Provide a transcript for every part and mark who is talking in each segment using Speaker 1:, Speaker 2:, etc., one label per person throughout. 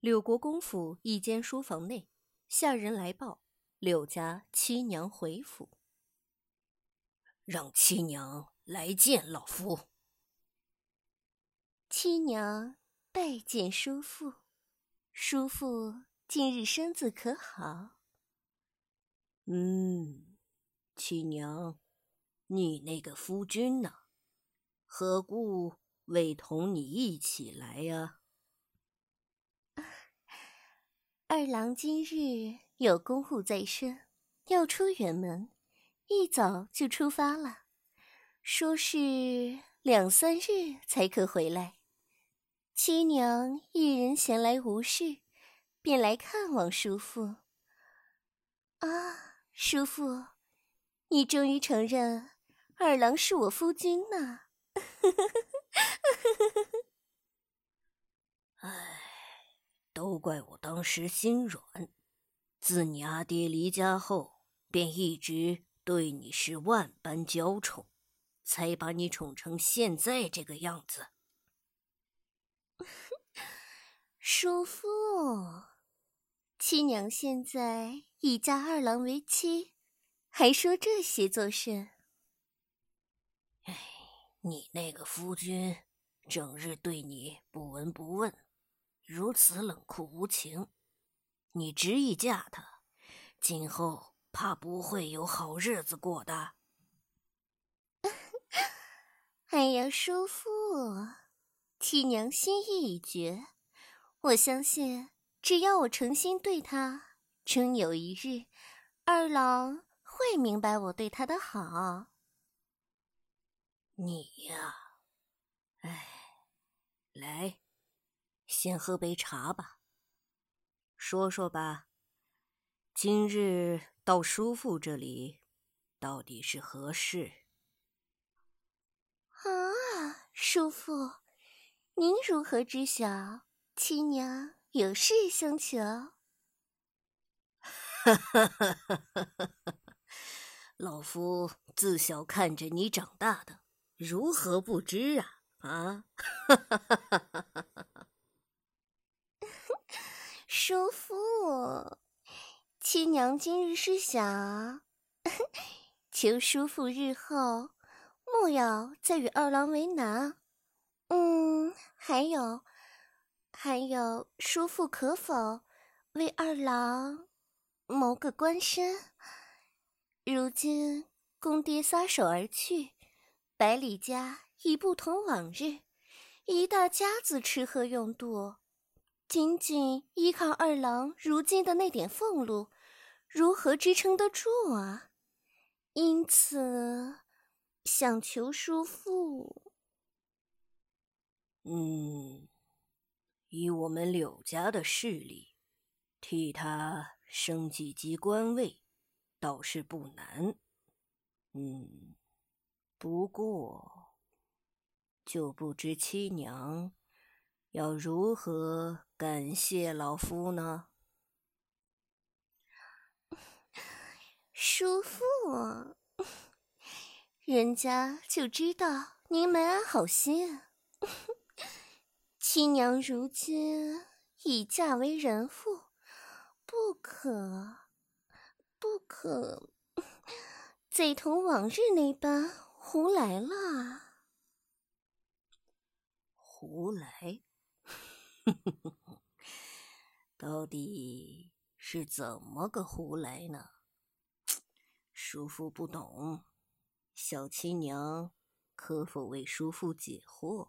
Speaker 1: 柳国公府一间书房内，下人来报，柳家七娘回府，
Speaker 2: 让七娘来见老夫。
Speaker 3: 七娘拜见叔父，叔父近日身子可好？
Speaker 2: 七娘，你那个夫君呢？何故未同你一起来呀？
Speaker 3: 二郎今日有公务在身，要出远门，一早就出发了，说是2-3日才可回来。七娘一人闲来无事，便来看望叔父。啊，叔父，你终于承认二郎是我夫君呢。
Speaker 2: 都怪我当时心软，自你阿爹离家后，便一直对你是万般娇宠，才把你宠成现在这个样子。
Speaker 3: 叔父，七娘现在已嫁二郎为妻，还说这些作甚？
Speaker 2: 你那个夫君整日对你不闻不问，如此冷酷无情，你执意嫁他，今后怕不会有好日子过的。
Speaker 3: 哎呀，叔父，七娘心意已决，我相信只要我诚心对他，终有一日，二郎会明白我对他的好。
Speaker 2: 你呀，来，先喝杯茶吧。说说吧，今日到叔父这里，到底是何事？
Speaker 3: 啊，叔父，您如何知晓七娘有事相求？
Speaker 2: 老夫自小看着你长大的，如何不知啊？
Speaker 3: 叔父，七娘今日是想求叔父日后莫要再与二郎为难。还有，叔父可否为二郎谋个官身？如今公爹撒手而去，百里家已不同往日，一大家子吃喝用度，仅仅依靠二郎如今的那点俸禄，如何支撑得住啊？因此想求叔父。
Speaker 2: 以我们柳家的势力，替他升几级官位，倒是不难。不过就不知七娘要如何感谢老夫呢？
Speaker 3: 叔父，人家就知道您没安好心。七娘如今已嫁为人妇，不可再同往日那般胡来了。
Speaker 2: 胡来？到底是怎么个胡来呢？叔父不懂，小七娘可否为叔父解惑？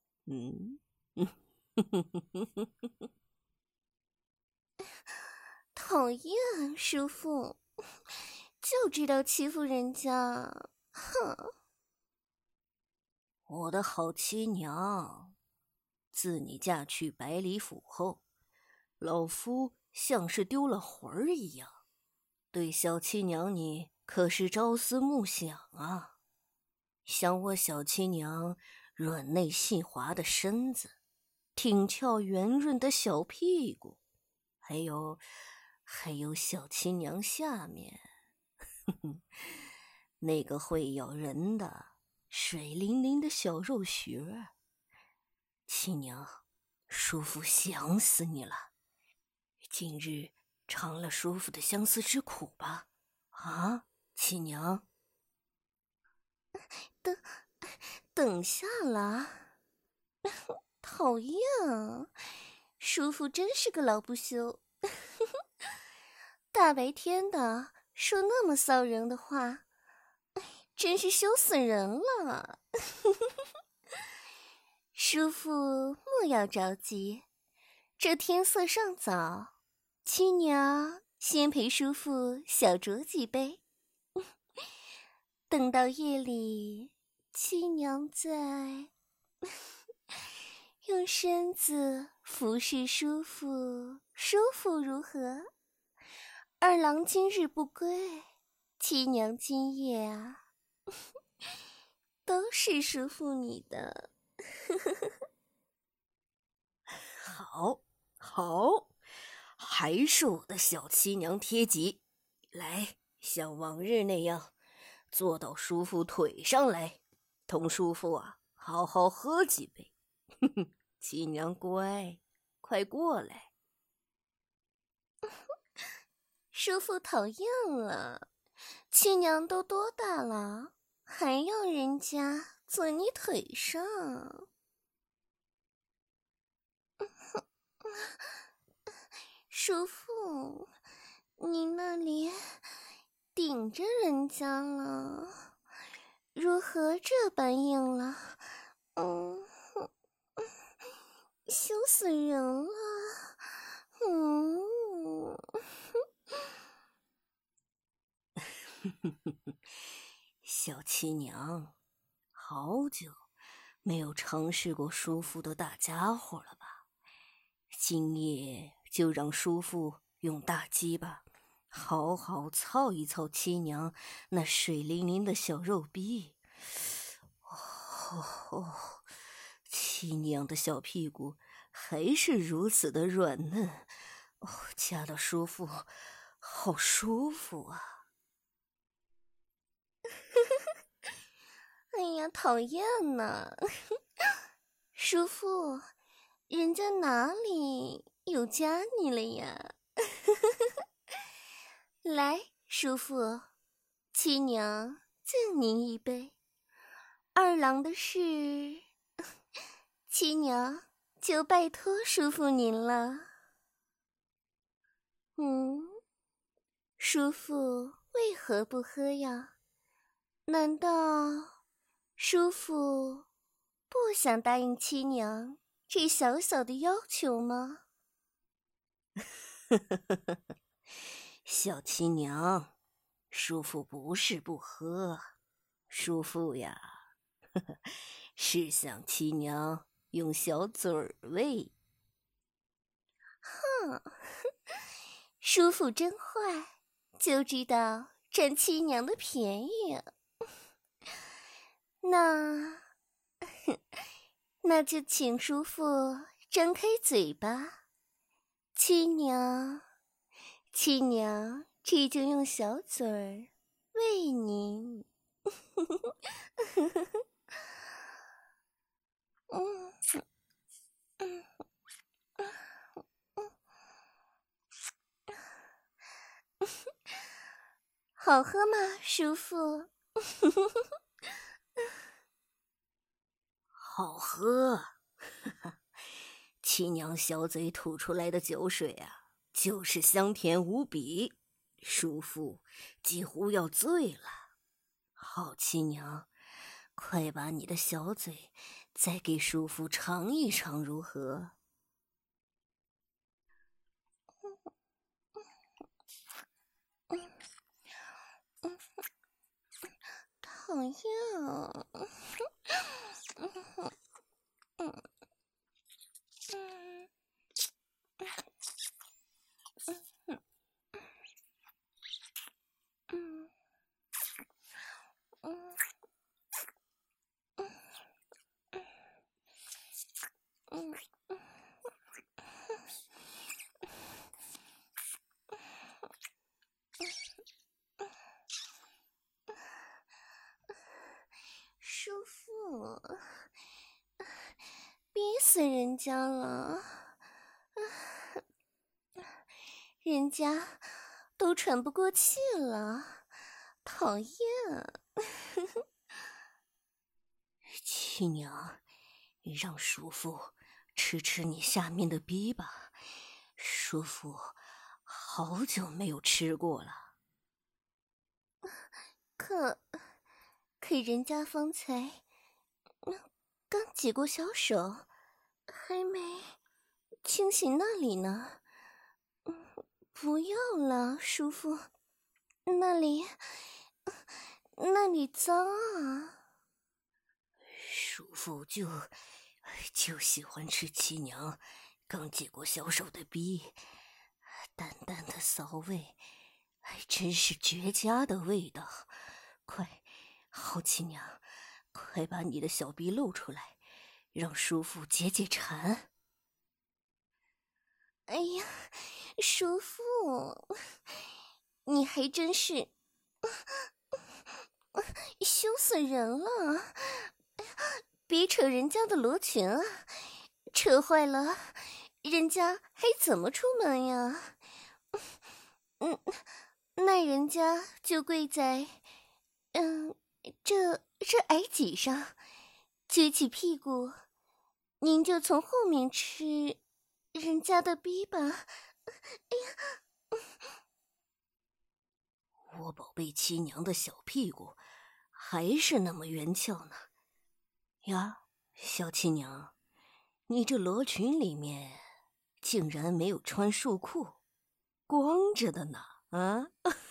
Speaker 3: 讨厌，叔父，就知道欺负人家，哼！
Speaker 2: 我的好七娘，自你嫁去百里府后，老夫像是丢了魂儿一样，对小七娘你可是朝思暮想啊。想我小七娘软嫩细滑的身子，挺翘圆润的小屁股，还有小七娘下面那个会咬人的水灵灵的小肉穴。七娘，叔父想死你了， 今日尝了叔父的相思之苦吧？啊，七娘。
Speaker 3: 等下了。讨厌啊，叔父真是个老不休。大白天的说那么骚人的话，真是羞死人了。叔父莫要着急，这天色尚早，七娘先陪叔父小酌几杯。等到夜里，七娘再用身子服侍叔父，舒服如何？二郎今日不归，七娘今夜啊，都是叔父你的。
Speaker 2: 好，好，还是我的小七娘贴己。来，像往日那样，坐到叔父腿上来，同叔父啊，好好喝几杯。七娘乖，快过来。
Speaker 3: 叔父讨厌了，七娘都多大了，还要人家坐你腿上？叔父，你那里顶着人家了，如何这般硬了？羞死人了。
Speaker 2: 小七娘，好久没有尝试过叔父的大家伙了吧？今夜就让叔父用大鸡巴好好操一操七娘那水灵灵的小肉臂。七娘的小屁股还是如此的软嫩，掐到叔父好舒服啊！
Speaker 3: 哎呀，讨厌呢！叔父，人家哪里有加你了呀？来，叔父，七娘敬您一杯。二郎的事，七娘就拜托叔父您了。叔父为何不喝呀？难道叔父不想答应七娘这小小的要求吗？
Speaker 2: 小七娘，叔父不是不喝，叔父呀，是想七娘用小嘴儿喂。
Speaker 3: 哼，叔父真坏，就知道占七娘的便宜。那就请叔父张开嘴巴，七娘这就用小嘴儿喂您。好喝吗，叔父？
Speaker 2: 好喝，七娘小嘴吐出来的酒水啊，就是香甜无比，叔父几乎要醉了。好七娘，快把你的小嘴再给叔父尝一尝，如何？
Speaker 3: 讨厌啊！叔父，逼死人家了！ 人家都喘不过气了，讨厌。
Speaker 2: 七娘，让叔父吃吃你下面的逼吧，叔父好久没有吃过了。
Speaker 3: 可人家方才刚解过小手，还没清洗那里呢。不要了，叔父，那里脏啊。
Speaker 2: 叔父就喜欢吃七娘刚解过小手的逼，淡淡的骚味，还真是绝佳的味道。快，好七娘，快把你的小逼露出来，让叔父解解馋。
Speaker 3: 哎呀，叔父，你还真是羞死人了！别扯人家的罗裙啊，扯坏了，人家还怎么出门呀？那人家就跪在，这矮几上，撅起屁股，您就从后面吃人家的逼吧。哎呀，
Speaker 2: 我宝贝七娘的小屁股还是那么圆翘呢。呀，小七娘，你这罗裙里面竟然没有穿束裤，光着的呢啊！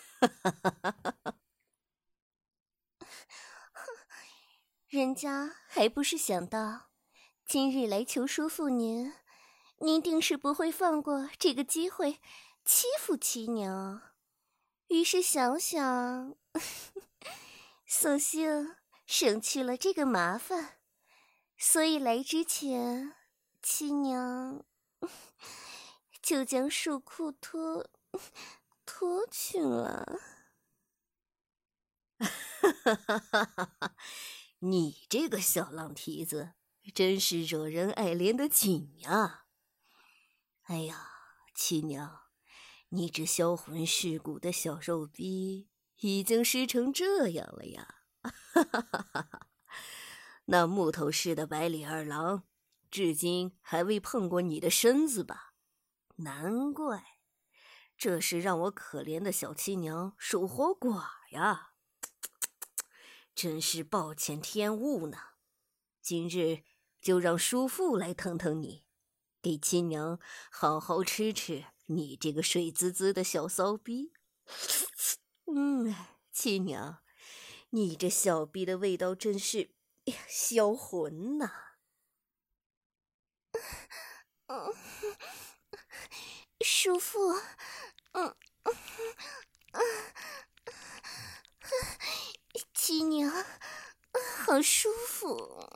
Speaker 3: 人家还不是想到今日来求叔父您定是不会放过这个机会欺负七娘，于是想想索性省去了这个麻烦，所以来之前七娘就将束裤脱去了。
Speaker 2: 你这个小浪蹄子，真是惹人爱怜的紧呀！哎呀，七娘，你这销魂蚀骨的小肉逼已经湿成这样了呀！那木头似的百里二郎，至今还未碰过你的身子吧？难怪，这是让我可怜的小七娘守活寡呀！真是暴殄天物呢！今日就让叔父来疼疼你，给七娘好好吃吃你这个水滋滋的小骚逼。七娘，你这小逼的味道真是销魂呐！
Speaker 3: 叔父，七娘，好舒服。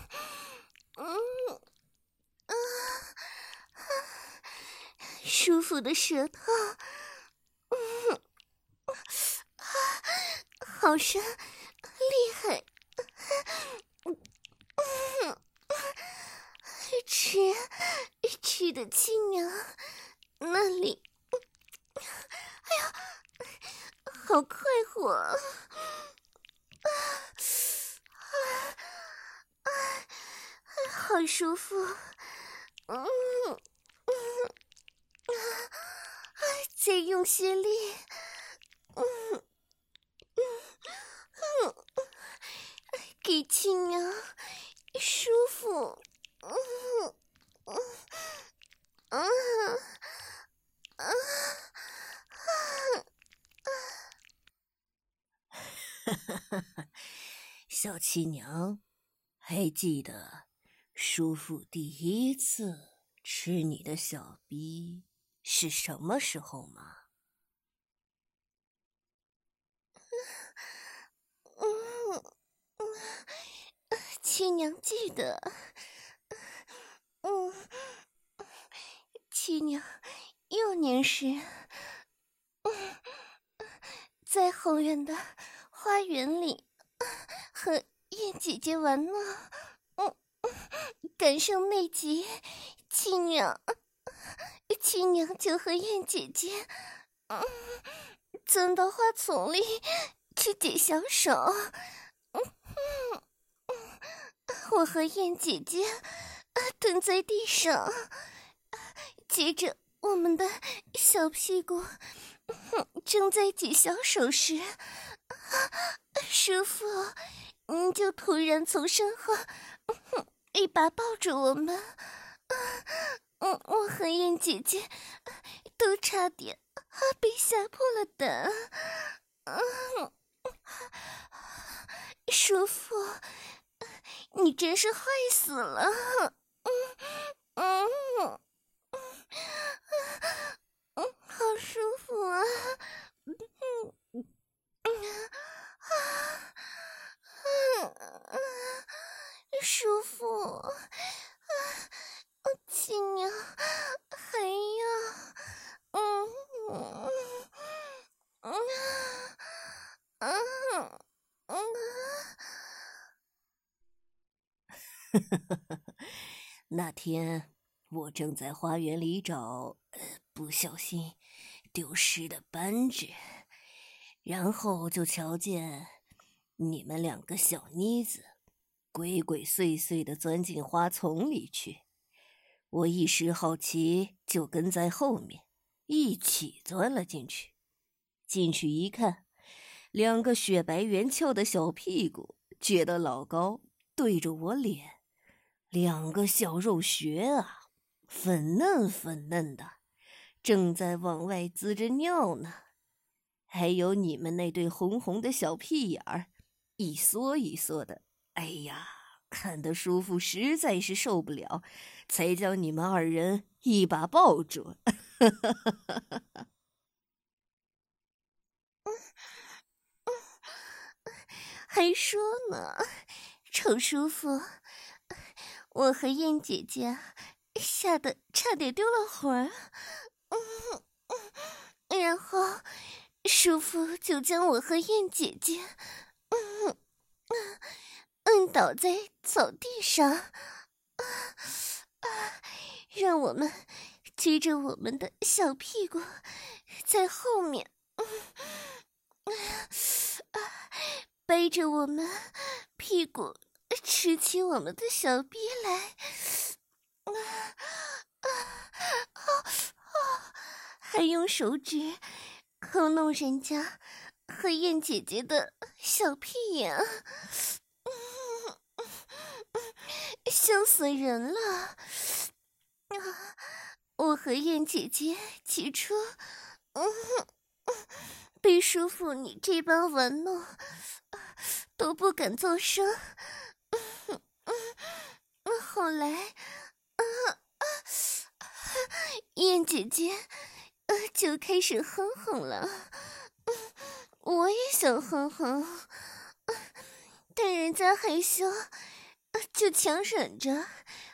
Speaker 3: 舒服的舌头，好深，厉害。吃的七娘那里，哎呀，好快活。好舒服。再用些力。给七娘舒服。
Speaker 2: 小七娘，还记得叔父第一次吃你的小逼是什么时候吗？
Speaker 3: 七娘记得。七娘幼年时，在后院的花园里和燕姐姐玩闹，赶上那集，七娘七娘就和燕姐姐，钻到花丛里去解小手。我和燕姐姐蹲在地上，接着我们的小屁股正在挤小手时，叔父您就突然从身后一把抱住我们。我和燕姐姐都差点被吓破了胆。叔父，你真是坏死了。好舒服啊。叔父，七娘还要，
Speaker 2: 那天我正在花园里找，不小心丢失的扳指，然后就瞧见你们两个小妮子鬼鬼祟祟地钻进花丛里去。我一时好奇，就跟在后面一起钻了进去。进去一看，两个雪白圆翘的小屁股撅得老高，对着我脸，两个小肉穴啊，粉嫩粉嫩的，正在往外滋着尿呢。还有你们那对红红的小屁眼儿，一缩一缩的，哎呀，看得叔父实在是受不了，才将你们二人一把抱住。
Speaker 3: 还说呢，丑叔父，我和燕姐姐吓得差点丢了魂儿。然后叔父就将我和燕姐姐摁倒在草地上，让我们举着我们的小屁股在后面，背着我们屁股吃起我们的小逼来，还用手指抠弄人家和燕姐姐的小屁眼，笑死人了。我和燕姐姐起初被叔父你这般玩弄，都不敢作声。后来燕姐姐就开始哼哼了。我也想哼哼，但人家害羞，就强忍着。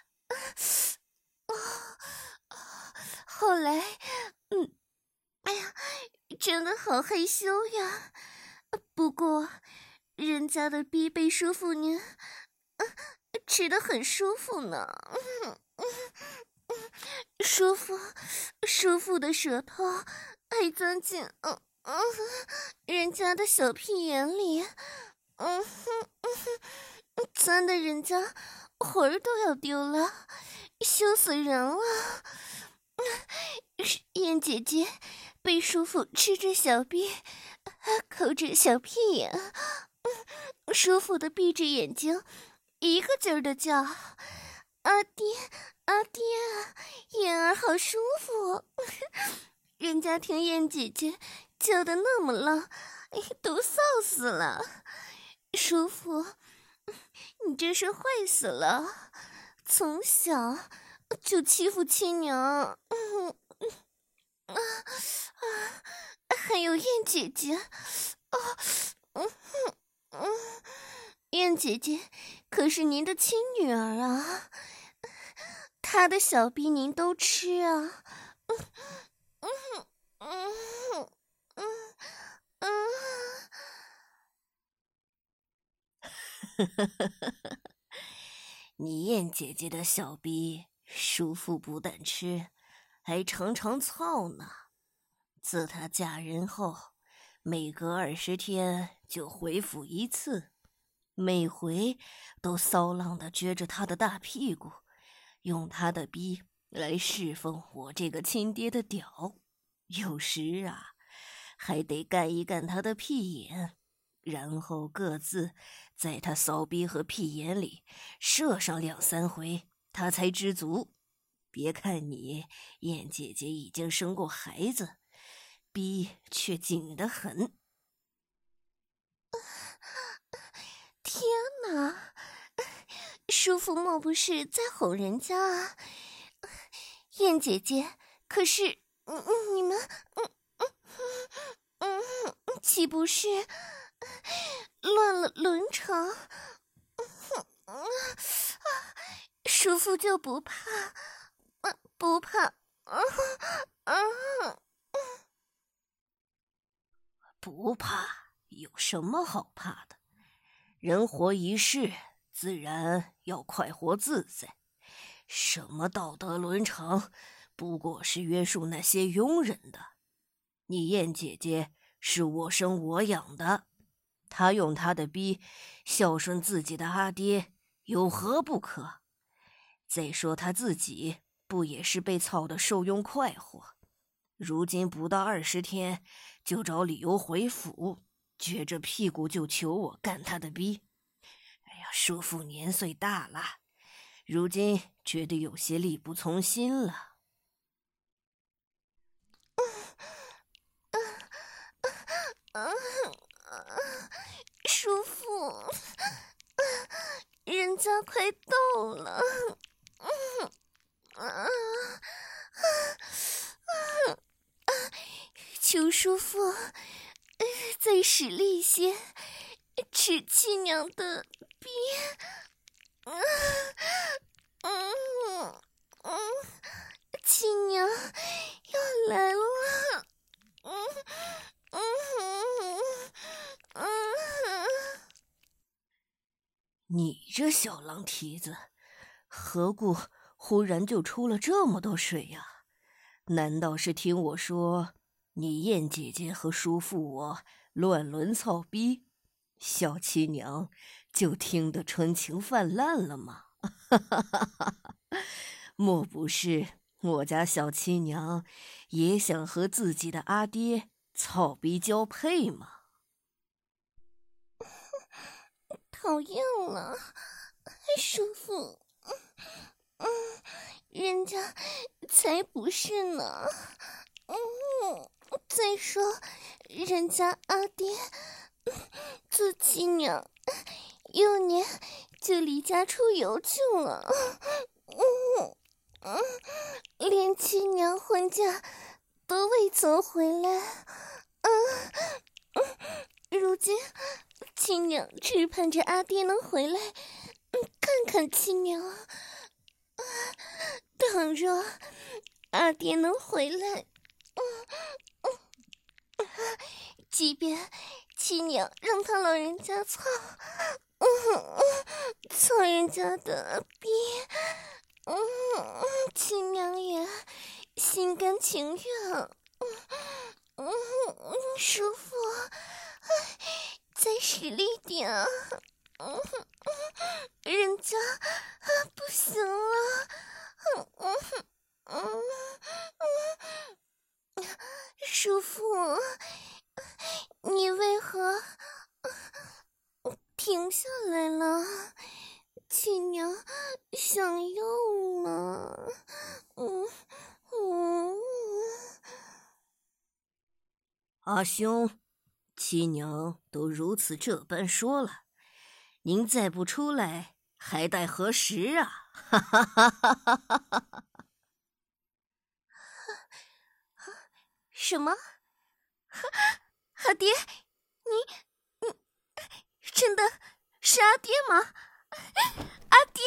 Speaker 3: 后来哎呀，真的好害羞呀。不过人家的逼被叔父您吃得很舒服呢。舒服的舌头还钻进人家的小屁眼里，钻的人家魂儿都要丢了，羞死人了。燕姐姐被叔父吃着小臂，抠着小屁眼，舒服的闭着眼睛，一个劲儿的叫：“阿爹，阿爹，燕儿好舒服。”人家听燕姐姐叫的那么浪，都臊死了。叔父，你真是坏死了，从小就欺负七娘。还有燕姐姐，燕姐姐可是您的亲女儿啊，她的小逼您都吃啊。
Speaker 2: 你燕姐姐的小逼，叔父不但吃， 还常常操呢。自她嫁人后，每隔20天就回府一次，每回都骚浪地撅着她的大屁股，用她的逼来侍奉我这个亲爹的屌。有时啊，还得干一干他的屁眼，然后各自在他骚逼和屁眼里射上2、3回，他才知足。别看你燕姐姐已经生过孩子，逼却紧得很。
Speaker 3: 天哪，叔父莫不是在哄人家啊？燕姐姐，可是你们岂不是乱了伦常？叔父就不怕？不怕？
Speaker 2: 不怕，有什么好怕的？人活一世，自然要快活自在。什么道德伦常，不过是约束那些庸人的。你燕姐姐是我生我养的，她用她的逼孝顺自己的阿爹，有何不可？再说她自己不也是被操得受用快活？如今不到20天，就找理由回府，撅着屁股就求我干他的逼。哎呀，叔父年岁大了，如今觉得有些力不从心了。
Speaker 3: 叔父，人家快到了。求叔父再使力些，吃七娘的逼。七娘要来了。
Speaker 2: 你这小狼蹄子，何故忽然就出了这么多水呀？难道是听我说你燕姐姐和叔父我乱伦操逼，小七娘就听得春情泛滥了吗？莫不是我家小七娘也想和自己的阿爹操逼交配吗？
Speaker 3: 讨厌了，叔父，人家才不是呢。再说，人家阿爹做七娘幼年就离家出游去了，连七娘婚嫁都未曾回来。如今七娘只盼着阿爹能回来看看七娘。倘若阿爹能回来，即便七娘让他老人家操人家的逼，七娘也心甘情愿。叔父，再使力点，人家不行了。叔父，你为何停下来了？七娘想要呢。
Speaker 2: 阿兄，七娘都如此这般说了，您再不出来，还待何时啊？哈哈哈哈哈哈！
Speaker 3: 什么？阿爹，你真的是阿爹吗？阿爹，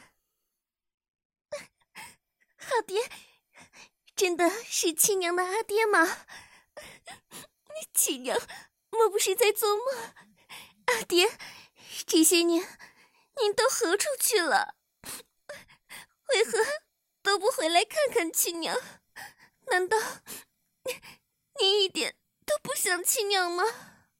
Speaker 3: 阿爹，真的是七娘的阿爹吗？七娘莫不是在做梦？阿爹，这些年您都何处去了？为何都不回来看看七娘？ 难道你一点都不想亲娘吗？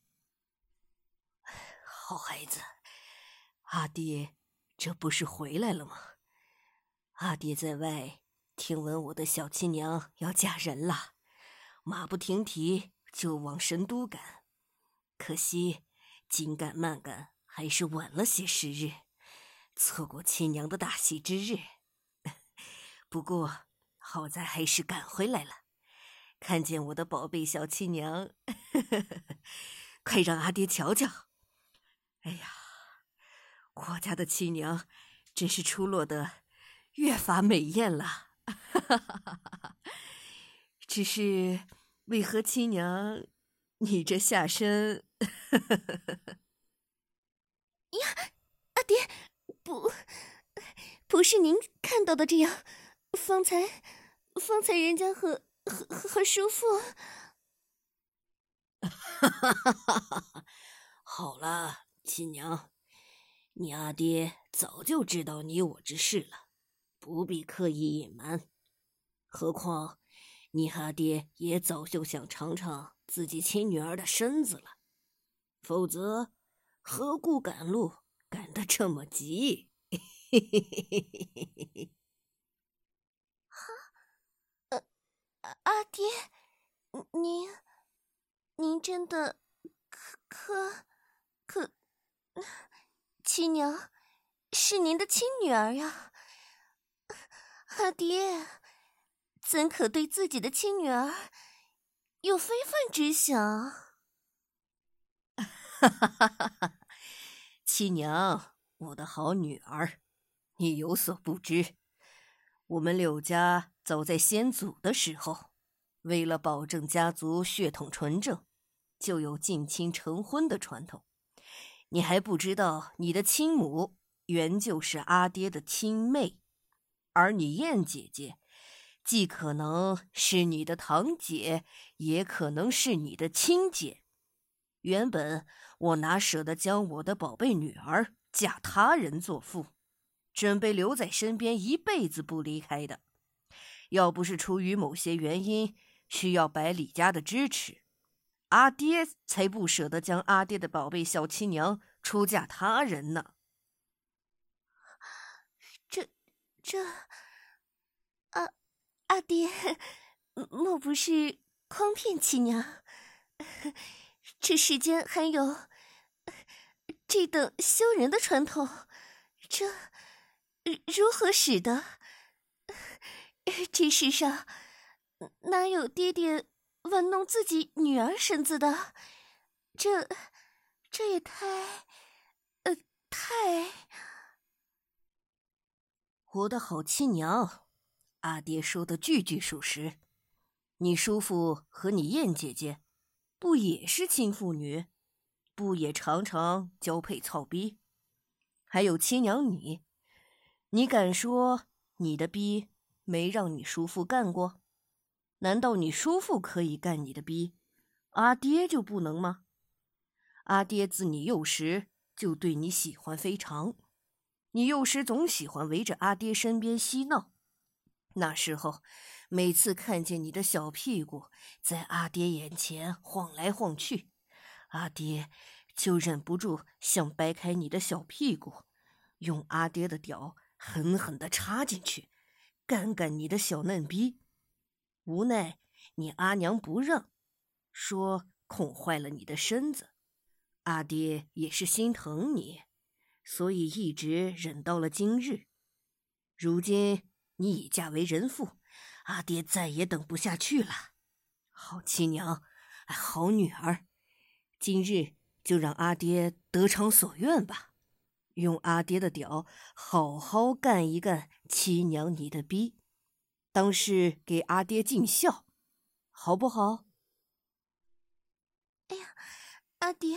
Speaker 2: 好孩子，阿爹这不是回来了吗？阿爹在外听闻我的小亲娘要嫁人了，马不停蹄就往神都赶。可惜紧赶慢赶，还是晚了些时日，错过亲娘的大喜之日。不过好在还是赶回来了，看见我的宝贝小亲娘，快让阿爹瞧瞧。哎呀，我家的亲娘真是出落得越发美艳了。只是为何亲娘你这下身
Speaker 3: 呀，阿爹，不是您看到的这样。方才人家和叔父。
Speaker 2: 好了，亲娘，你阿爹早就知道你我之事了，不必刻意隐瞒。何况你阿爹也早就想尝尝自己亲女儿的身子了，否则何故赶路赶得这么急？
Speaker 3: 阿爹，您真的可亲娘是您的亲女儿呀。阿爹怎可对自己的亲女儿有非分之想？
Speaker 2: 亲娘，我的好女儿，你有所不知，我们柳家早在先祖的时候，为了保证家族血统纯正，就有近亲成婚的传统。你还不知道，你的亲母原就是阿爹的亲妹，而你燕姐姐既可能是你的堂姐，也可能是你的亲姐。原本我哪舍得将我的宝贝女儿嫁他人做妇，准备留在身边一辈子不离开的。要不是出于某些原因需要百里家的支持，阿爹才不舍得将阿爹的宝贝小亲娘出嫁他人呢。
Speaker 3: 阿爹，莫不是诓骗亲娘？这世间还有这等羞人的传统，这如何使得？这世上哪有爹爹玩弄自己女儿身子的？这也太……
Speaker 2: 我的好亲娘，阿爹说的句句属实。你叔父和你燕姐姐，不也是亲父女？不也常常交配操逼？还有亲娘你敢说你的逼没让你叔父干过？难道你叔父可以干你的逼，阿爹就不能吗？阿爹自你幼时就对你喜欢非常，你幼时总喜欢围着阿爹身边嬉闹，那时候每次看见你的小屁股在阿爹眼前晃来晃去，阿爹就忍不住想掰开你的小屁股，用阿爹的屌狠狠地插进去，干干你的小嫩逼。无奈你阿娘不让，说恐坏了你的身子。阿爹也是心疼你，所以一直忍到了今日。如今你已嫁为人妇，阿爹再也等不下去了。好亲娘，好女儿，今日就让阿爹得偿所愿吧，用阿爹的屌好好干一干亲娘你的逼，当是给阿爹尽孝，好不好？
Speaker 3: 哎呀，阿爹，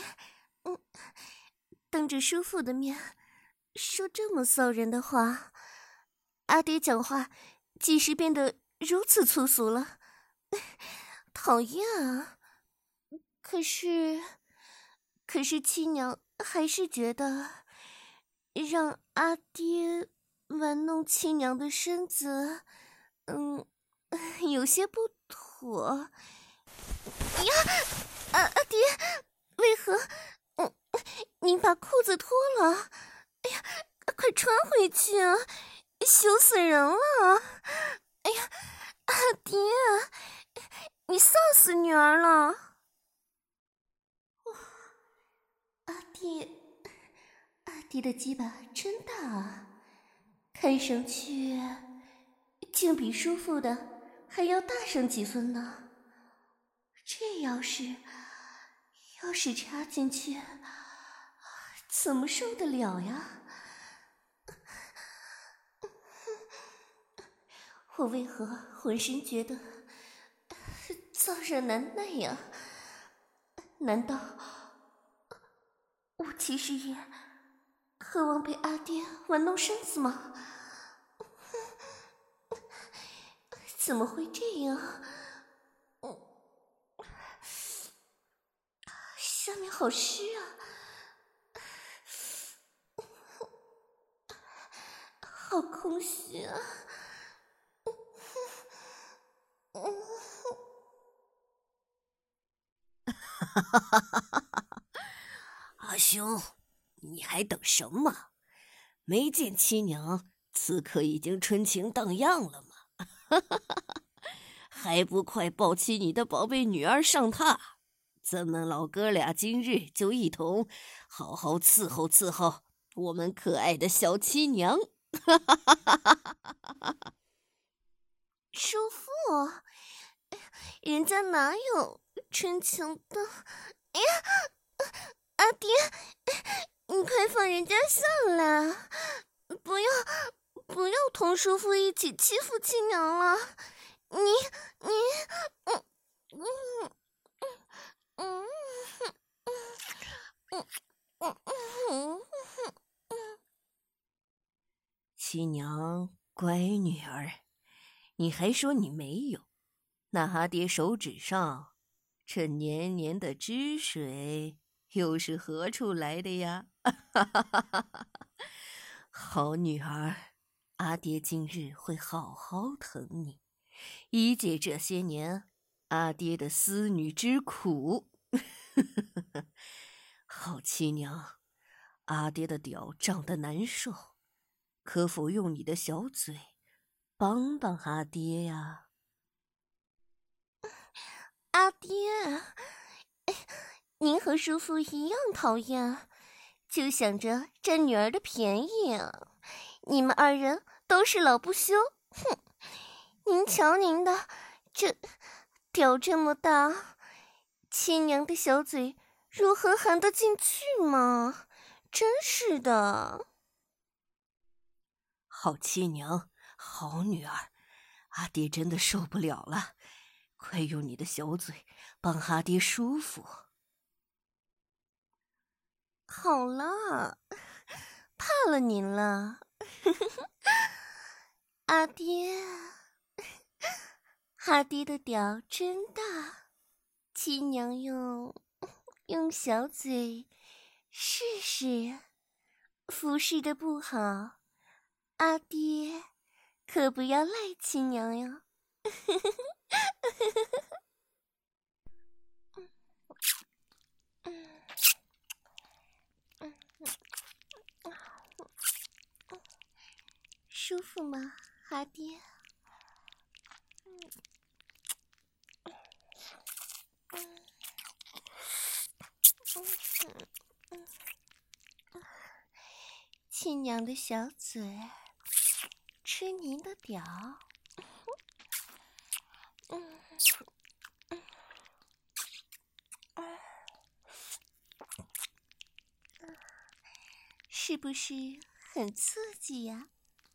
Speaker 3: 当着叔父的面说这么骚人的话，阿爹讲话几时变得如此粗俗了？讨厌啊！可是亲娘还是觉得让阿爹玩弄亲娘的身子，有些不火。呀，阿爹，为何？您把裤子脱了？哎呀，快穿回去啊！羞死人了！哎呀，阿爹，你臊死女儿了！阿爹的鸡巴真大啊，看上去竟比叔父的还要大上几分呢。这要是插进去，怎么受得了呀？我为何浑身觉得燥热难耐呀？难道我其实也渴望被阿爹玩弄身子吗？怎么会这样？下面好湿啊，好空虚啊！
Speaker 2: 阿兄，你还等什么？没见七娘此刻已经春情荡漾了吗？还不快抱起你的宝贝女儿上榻，咱们老哥俩今日就一同好好伺候伺候我们可爱的小七娘。
Speaker 3: 叔父，人家哪有春情的？哎呀，阿爹，你快放人家下来，不要同叔父一起欺负七娘了。
Speaker 2: 七娘乖女儿，你还说你没有？那阿爹手指上这黏黏的汁水又是何处来的呀？好女儿，阿爹今日会好好疼你，以解这些年阿爹的思女之苦。好七娘，阿爹的屌胀得难受，可否用你的小嘴帮帮阿爹呀？
Speaker 3: 阿爹，您和叔父一样讨厌，就想着占女儿的便宜啊！你们二人都是老不休，哼！您瞧您的，这屌这么大，七娘的小嘴如何含得进去吗？真是的。
Speaker 2: 好七娘，好女儿，阿爹真的受不了了，快用你的小嘴帮阿爹舒服。
Speaker 3: 好了，怕了您了，阿爹。阿爹的屌真大，七娘用小嘴试试，服侍的不好，阿爹可不要赖七娘哟。舒服吗，阿爹？亲娘的小嘴吃您的屌，是不是很刺激呀？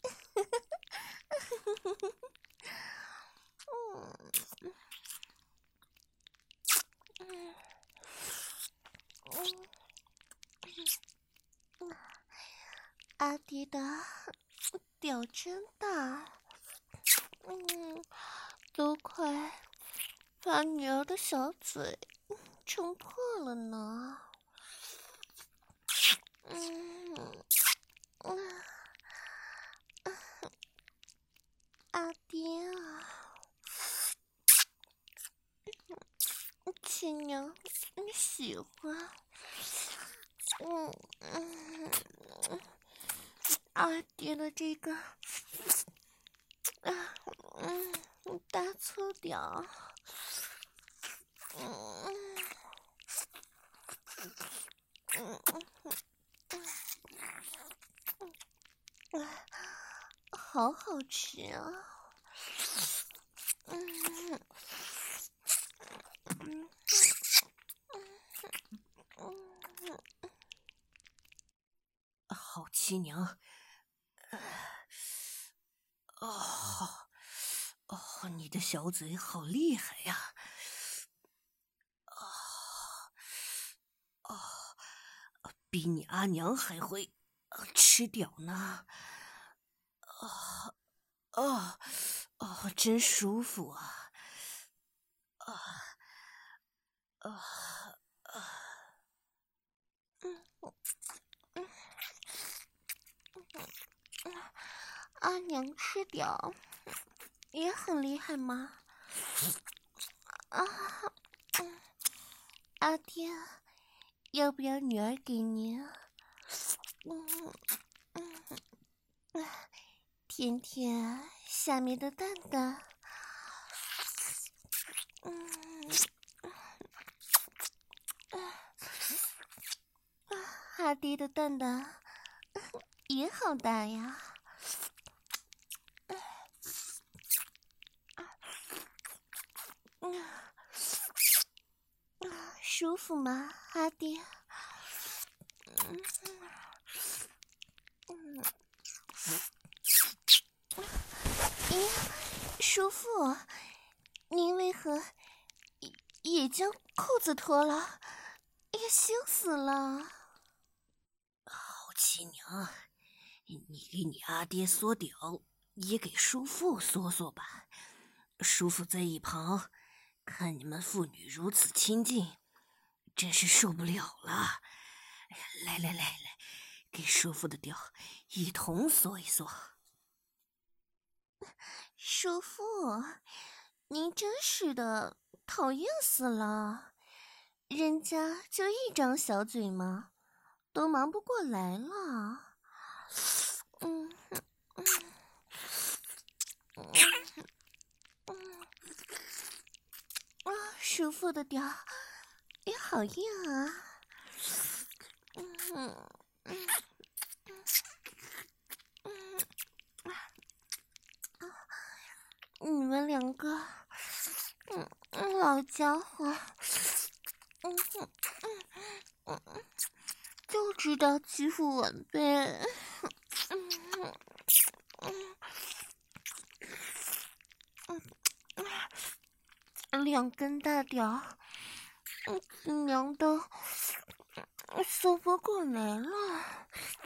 Speaker 3: 阿爹的屌真大，都快把女儿的小嘴撑破了呢。阿爹啊， 亲娘喜欢。阿爹的这个大粗屌，好好吃啊！
Speaker 2: 好妻娘，你的小嘴好厉害呀！比你阿娘还会吃屌呢！真舒服啊！
Speaker 3: 阿娘吃屌也很厉害吗？阿爹，要不要女儿给您？舔舔下面的蛋蛋。阿爹的蛋蛋也好大呀。舒服吗，阿爹？叔父，您为何也将裤子脱了？也羞死了！
Speaker 2: 好妻娘，你给你阿爹缩屌，也给叔父缩缩吧。叔父在一旁看你们父女如此亲近，真是受不了了。来，给叔父的屌一同缩一缩。
Speaker 3: 叔父，您真是的，讨厌死了！人家就一张小嘴嘛，都忙不过来了。叔父的屌也好硬啊！你们两个，老家伙，就知道欺负我呗。两根大屌，娘都缩不过来了。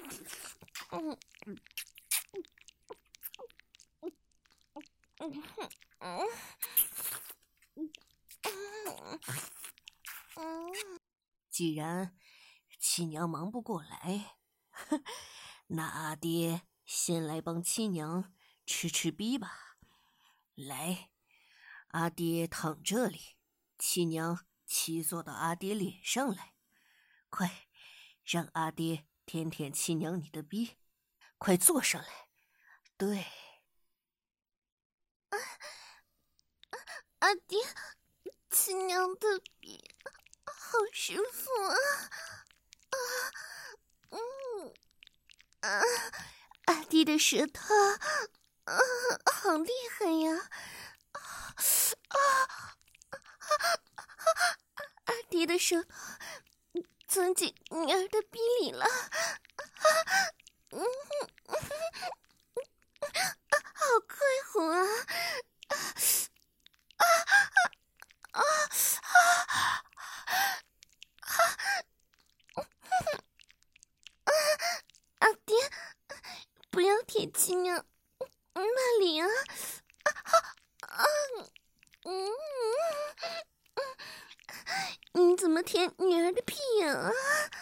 Speaker 2: 既然妻娘忙不过来，那阿爹先来帮妻娘吃吃逼吧。来，阿爹躺这里，妻娘骑坐到阿爹脸上来。快，让阿爹舔舔妻娘你的逼，快坐上来。对，
Speaker 3: 阿爹，亲娘的逼好舒服啊！阿爹的舌头好厉害呀！阿爹的舌头钻进女儿的逼里了，好快活啊！阿爹，不要舔亲娘那里啊！你怎么舔女儿的屁眼啊？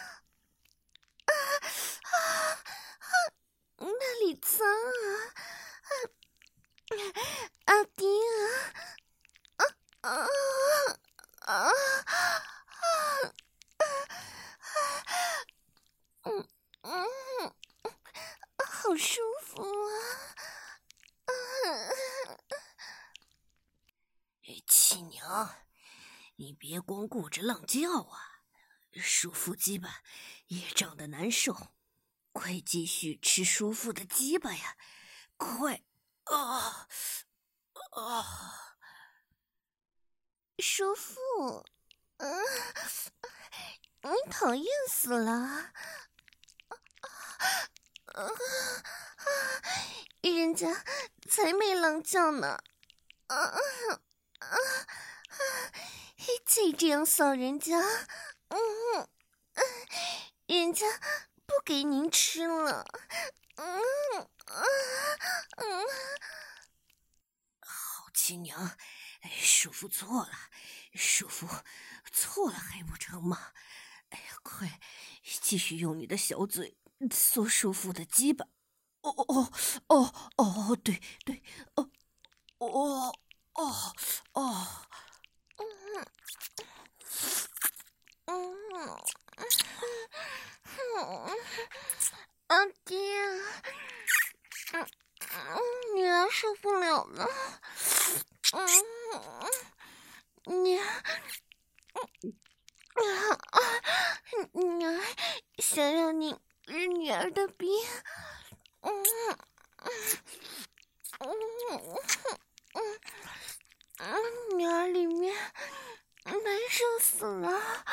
Speaker 3: 那里脏啊！阿爹啊！
Speaker 2: 你别光顾着浪叫啊，叔父鸡巴也胀得难受，快继续吃叔父的鸡巴呀！快啊啊！
Speaker 3: 叔父，你讨厌死了！人家才没浪叫呢！再这样扫人家，人家不给您吃了。
Speaker 2: 好亲娘，叔父错了，叔父错了还不成吗？哎呀，快继续用你的小嘴嗦叔父的鸡巴！对，
Speaker 3: 阿爹，女儿受不了了。女儿想要你女儿的逼。女儿里面难受死了。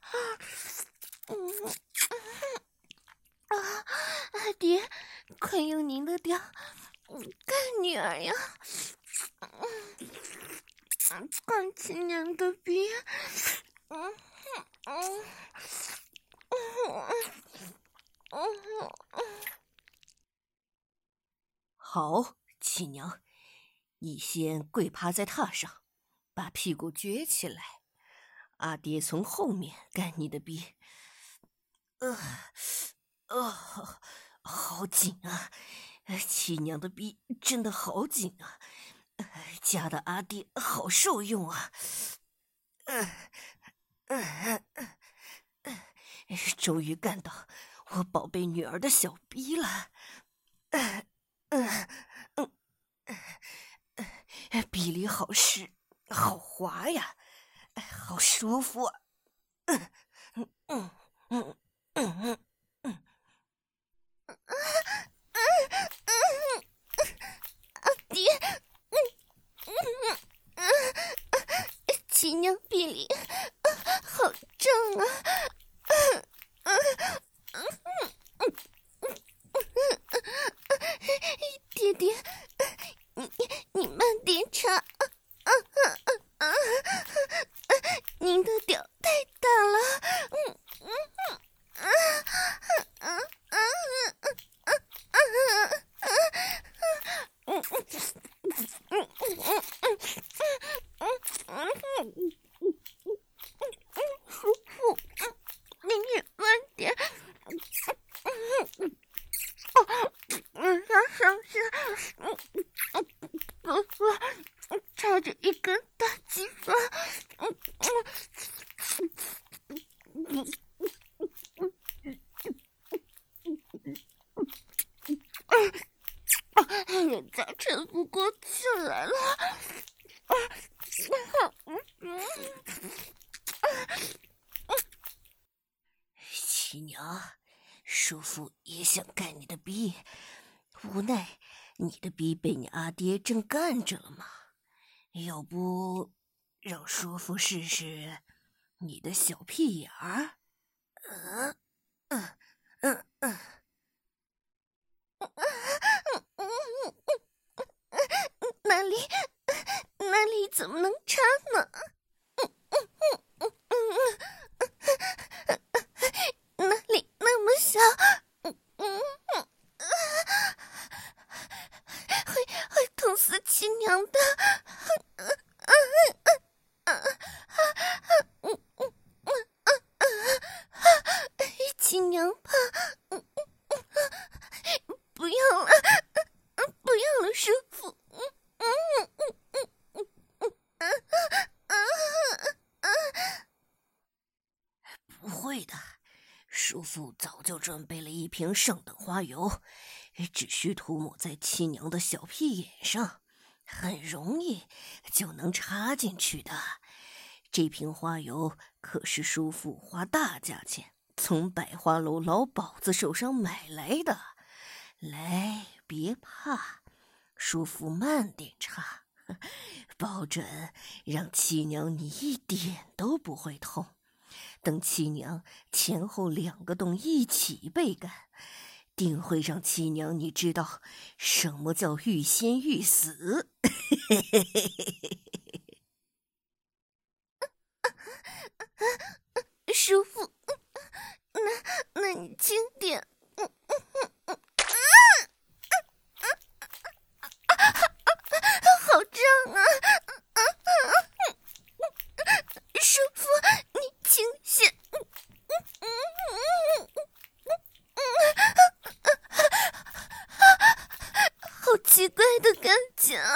Speaker 3: 阿爹，快用您的屌干女儿呀！干亲娘的逼！
Speaker 2: 好，亲娘，你先跪趴在榻上，把屁股撅起来，阿爹从后面干你的逼。好紧啊！亲娘的逼真的好紧啊！夹的阿爹好受用啊！终于干到我宝贝女儿的小逼了！逼里好湿，好滑呀，好舒服啊！
Speaker 3: 爹，亲娘逼里好胀啊！爹爹，你慢点插，您的屌太大了。叔父，您也慢点。上下，插着一根大鸡巴。人家撑不过气来了。
Speaker 2: 亲娘，叔父也想干你的逼，无奈你的逼被你阿爹正干着了嘛。要不让叔父试试你的小屁眼儿？
Speaker 3: 哪里怎么能插呢？哪里那么小？会痛死亲娘的！亲娘怕，不要了，不要了，叔父。
Speaker 2: 不会的，叔父早就准备了一瓶上等花油，只需涂抹在亲娘的小屁眼上，很容易就能插进去的。 这瓶花油可是叔父花大价钱从百花楼老鸨子手上买来的。来，别怕，叔父慢点插，保准让七娘你一点都不会痛。等七娘前后2个洞一起被干，定会让七娘你知道什么叫欲仙欲死。
Speaker 3: 叔父，那你轻点。好胀啊！叔父，你轻些。好奇怪的感觉啊！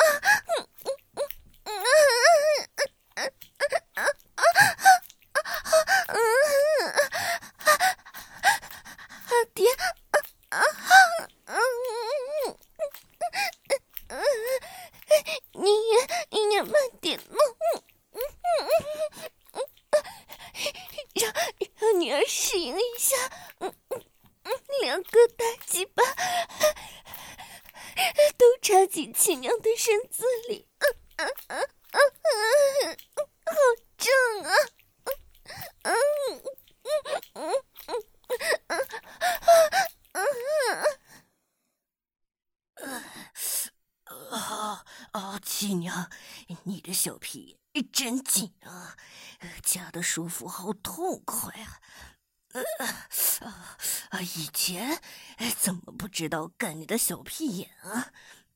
Speaker 3: 阿爹，你也慢点嘛，让女儿适应一下，2个大鸡巴都插进七娘的身子里，好正啊！
Speaker 2: 七娘，你的小屁真紧啊，夹得叔父好痛快啊！以前怎么不知道干你的小屁眼啊？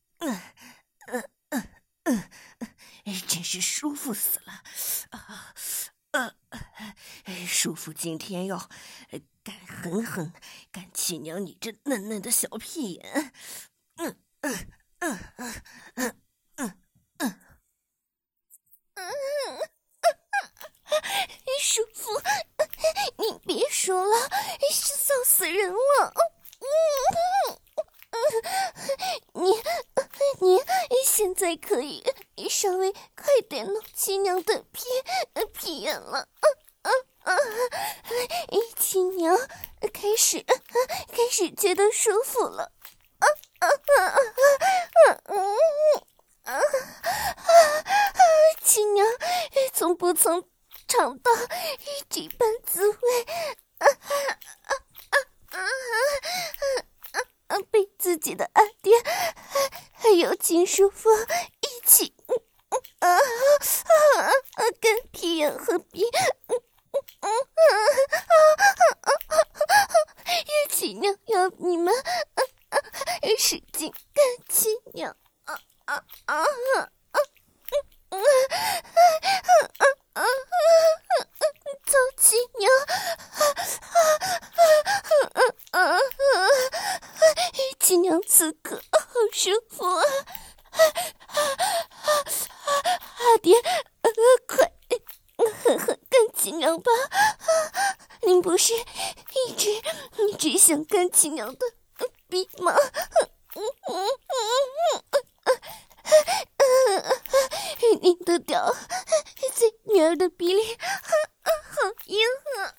Speaker 2: 真是舒服死了叔父今天要干狠狠干七娘你这嫩嫩的小屁眼。
Speaker 3: 叔父，你别说了，笑死人了。你现在可以稍微快点弄七娘的屁眼了。七娘开始觉得舒服了。七娘从不曾尝到这般滋味，被自己的阿爹还有金叔父一起跟屁眼和鼻，七娘要你们使劲干七娘。走七娘，七娘此刻好舒服啊！阿爹，快狠狠干七娘吧！您不是一直想干七娘的逼吗？您的屌在女儿的鼻里，好硬啊！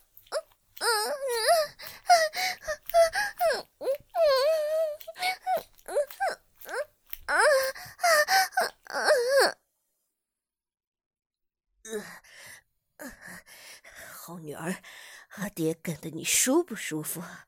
Speaker 2: 好女儿，阿爹干得你舒不舒服啊？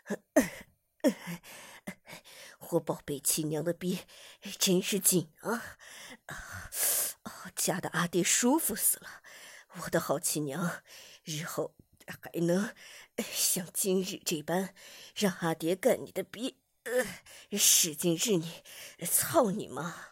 Speaker 2: 我宝贝亲娘的逼真是紧啊！夹得阿爹舒服死了。我的好亲娘，日后还能像今日这般让阿爹干你的逼，使劲日你操你吗？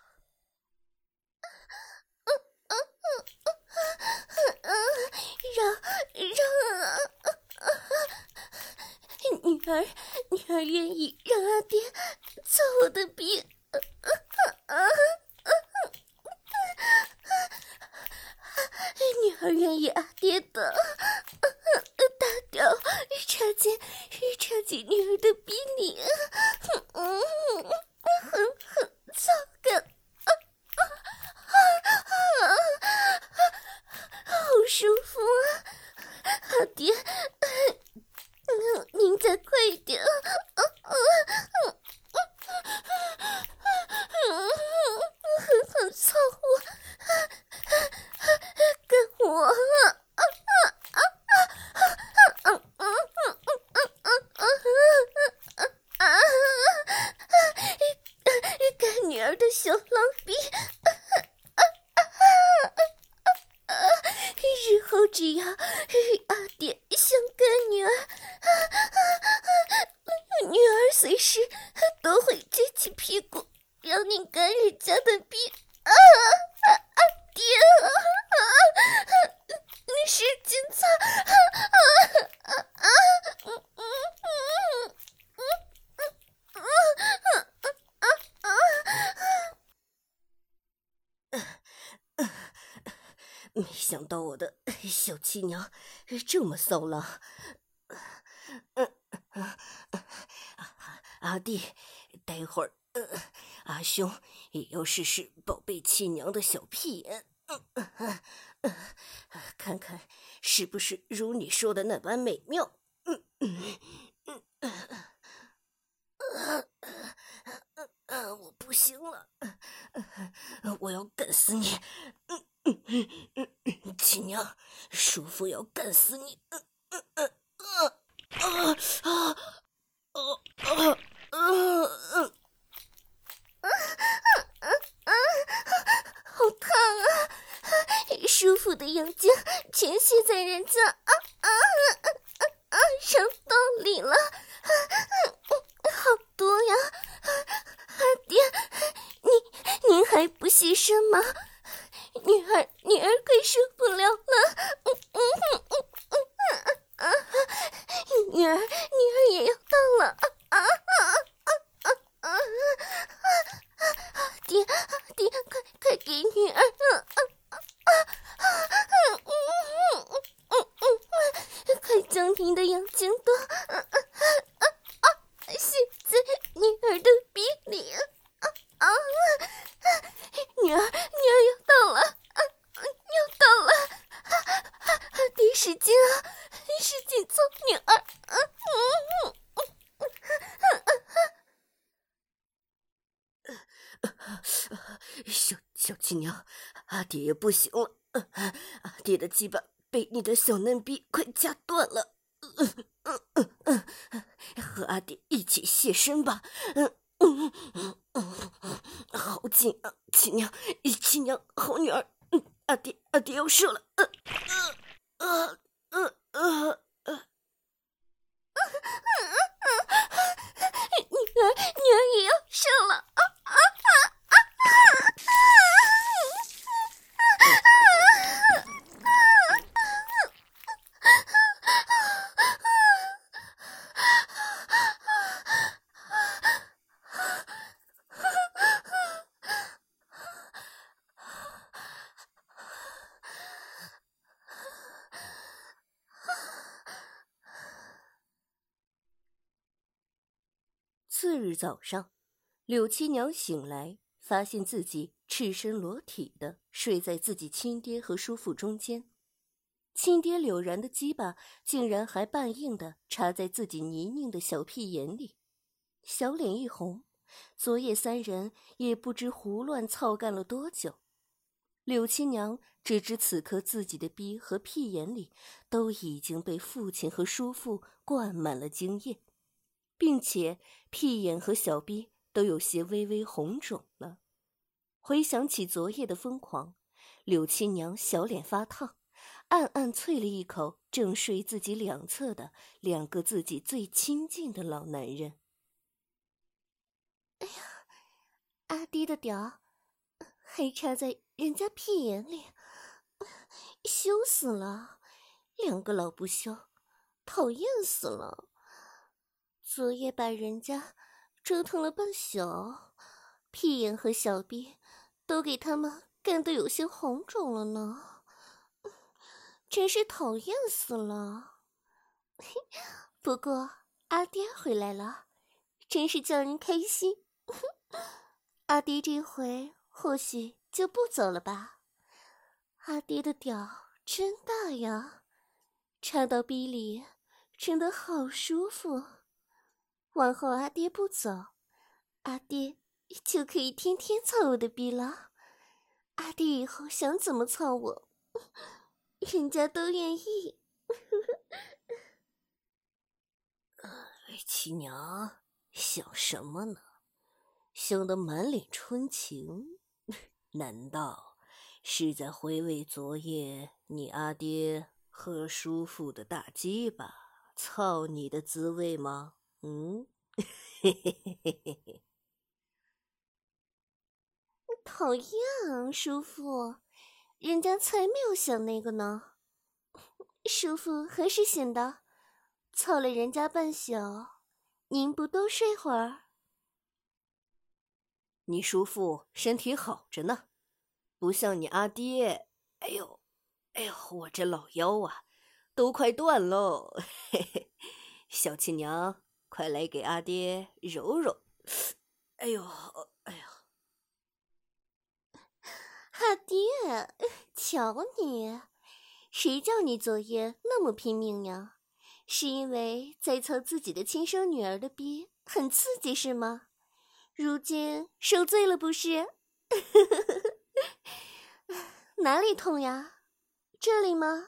Speaker 3: 让女儿愿意让阿爹操我的逼。女儿愿意阿爹的大屌插进女儿的逼里，狠狠操干，好舒服啊！阿爹，您再快一点！很操我，跟我！干女儿的小狼逼！日后只要阿爹想干女儿，女儿随时都会撅起屁股让你干人家的逼。爹，你使劲擦！
Speaker 2: 没想到我的小七娘这么骚浪。阿弟，待会儿阿兄也要试试宝贝七娘的小屁眼，看看是不是如你说的那般美妙。我不行了，我要干死你！七娘，叔父要干死你！
Speaker 3: 好烫啊！舒服的阳精全泄在人家伤道里了，好多呀！阿爹，您还不洗身吗？女儿快受不了了！女儿也要到了！爹，快给女儿！快将您的阳精都吸在女儿的鼻里！女儿要到了，要到了！爹使劲啊，使劲揍女儿！
Speaker 2: 小七娘，阿爹也不行了，阿爹的鸡巴被你的小嫩逼快夹断了，和阿爹一起现身吧。好紧啊，七娘，好女儿，阿爹要射了，
Speaker 3: 女儿也要射了！
Speaker 1: 次日早上，柳七娘醒来，发现自己赤身裸体的睡在自己亲爹和叔父中间，亲爹柳然的鸡巴竟然还半硬的插在自己泥泞的小屁眼里，小脸一红。昨夜三人也不知胡乱操干了多久，柳七娘只知此刻自己的逼和屁眼里都已经被父亲和叔父灌满了精液，并且屁眼和小逼都有些微微红肿了。回想起昨夜的疯狂，柳七娘小脸发烫，暗暗啐了一口正睡自己两侧的两个自己最亲近的老男人。
Speaker 3: 哎呀，阿爹的屌还插在人家屁眼里，羞死了！两个老不休，讨厌死了！昨夜把人家折腾了半宿，屁眼和小逼都给他们干得有些红肿了呢，真是讨厌死了。不过阿爹回来了，真是叫人开心。阿爹这回或许就不走了吧？阿爹的屌真大呀，插到逼里真的好舒服。往后阿爹不走，阿爹就可以天天操我的逼了。阿爹以后想怎么操我，人家都愿意。
Speaker 2: 七娘想什么呢？想得满脸春情，难道是在回味昨夜你阿爹和叔父的大鸡巴操你的滋味吗？嘿嘿嘿嘿嘿嘿。
Speaker 3: 讨厌，叔父，人家才没有想那个呢。叔父何时醒的？操了人家半宿，您不多睡会儿？
Speaker 2: 你叔父身体好着呢，不像你阿爹。哎呦，我这老腰啊，都快断喽！嘿嘿，小七娘，快来给阿爹揉揉。哎呦，
Speaker 3: 阿爹，瞧你，谁叫你昨夜那么拼命呀？是因为在操自己的亲生女儿的逼很刺激是吗？如今受罪了不是？哪里痛呀？这里吗？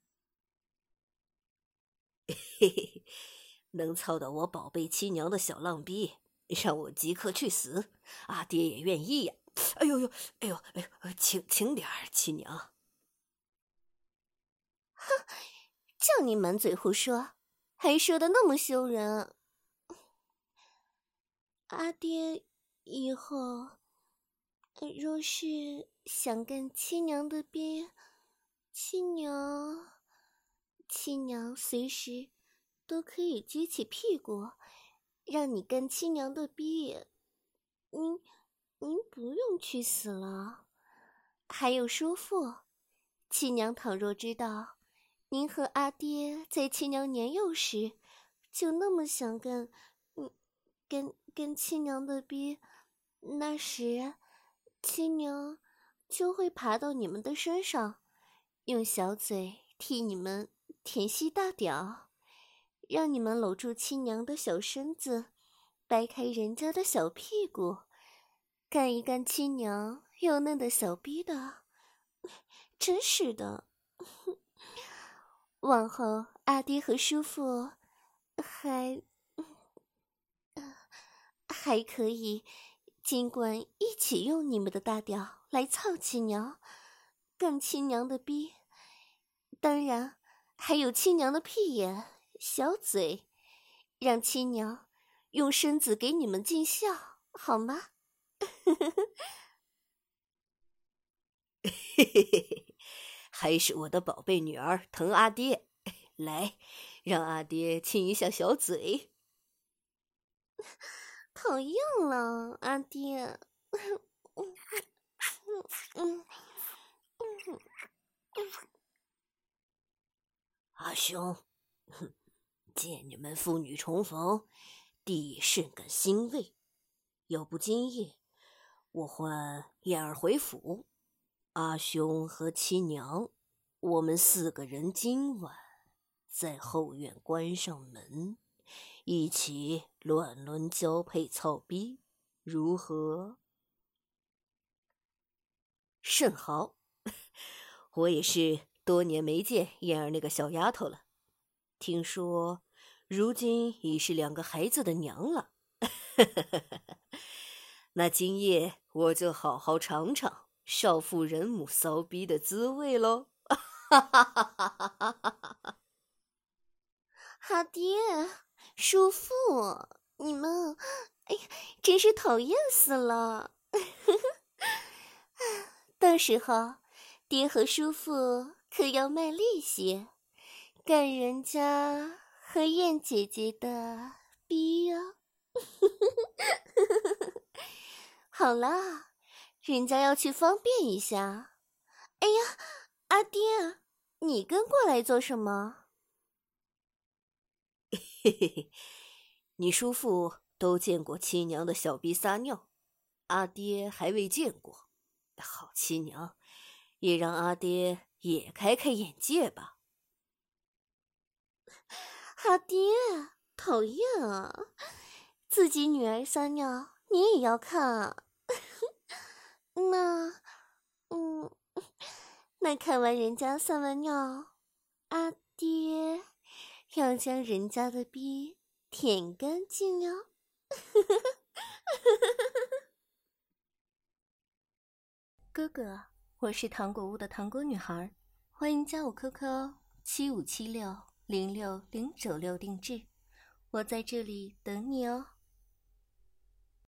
Speaker 2: 嘿嘿，能操到我宝贝七娘的小浪逼，让我即刻去死，阿爹也愿意呀。哎呦，轻点儿，七娘。
Speaker 3: 哼，叫你满嘴胡说，还说得那么羞人。阿爹以后若是想干七娘的逼，七娘随时都可以撅起屁股让你干七娘的逼。您不用去死了。还有叔父，七娘倘若知道您和阿爹在七娘年幼时就那么想干七娘的逼，那时七娘就会爬到你们的身上，用小嘴替你们舔吸大屌，让你们搂住七娘的小身子，掰开人家的小屁股，干一干七娘幼嫩的小逼的。真是的。往后阿爹和叔父还可以尽管一起用你们的大屌来操七娘，干七娘的逼，当然还有七娘的屁眼小嘴，让七娘用身子给你们尽孝，好吗？
Speaker 2: 嘿嘿嘿，还是我的宝贝女儿疼阿爹。来，让阿爹亲一下小嘴。
Speaker 3: 讨厌了，阿爹。
Speaker 2: 阿兄，见你们父女重逢，弟甚感欣慰。要不今夜我唤燕儿回府，阿兄和七娘，我们4个人今晚在后院关上门，一起乱伦交配操逼，如何？甚好，我也是多年没见燕儿那个小丫头了，听说如今已是2个孩子的娘了。那今夜我就好好尝尝少妇人母骚逼的滋味喽！
Speaker 3: 阿爹，叔父，你们，哎呀，真是讨厌死了！到时候，爹和叔父可要卖力些，干人家和燕姐姐的逼呀！好啦，人家要去方便一下。哎呀，阿爹，你跟过来做什么？
Speaker 2: 嘿嘿嘿，你叔父都见过七娘的小逼撒尿，阿爹还未见过。好七娘，也让阿爹也开开眼界吧。
Speaker 3: 阿爹，讨厌啊！自己女儿撒尿，你也要看啊？那看完人家撒完尿，阿爹要将人家的逼舔干净哟。
Speaker 1: 哥哥，我是糖果屋的糖果女孩，欢迎加我 QQ 7576060966定制，我在这里等你哦。